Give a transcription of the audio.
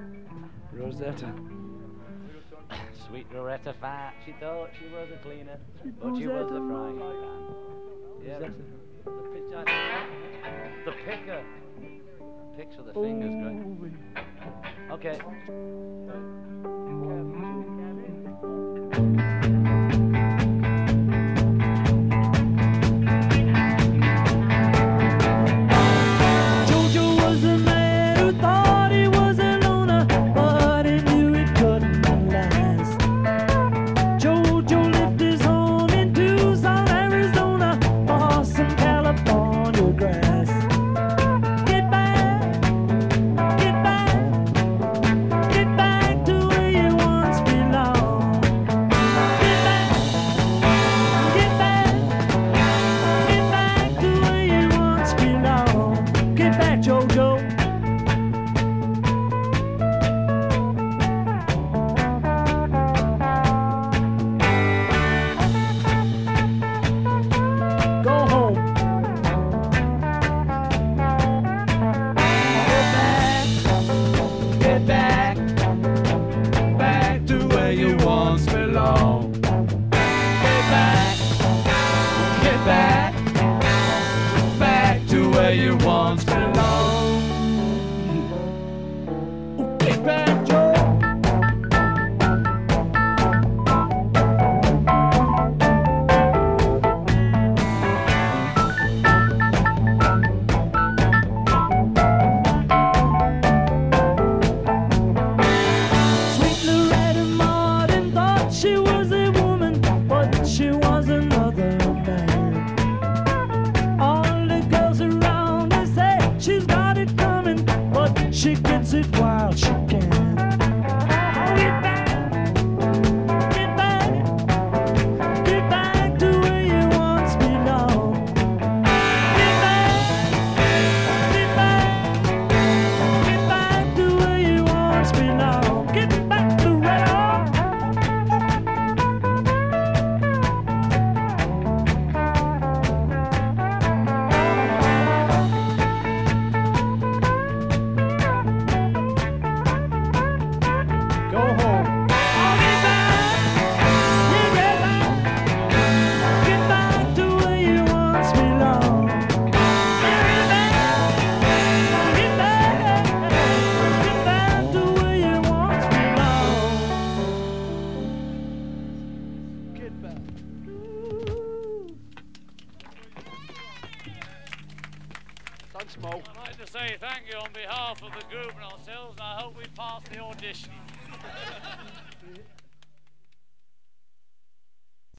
Rosetta. Sweet Rosetta Fat, she thought she was a cleaner, but she was a frying pan. Yeah, the picker. Picks with the fingers, great. Okay. I'd like to say thank you on behalf of the group and ourselves, and I hope we pass the audition.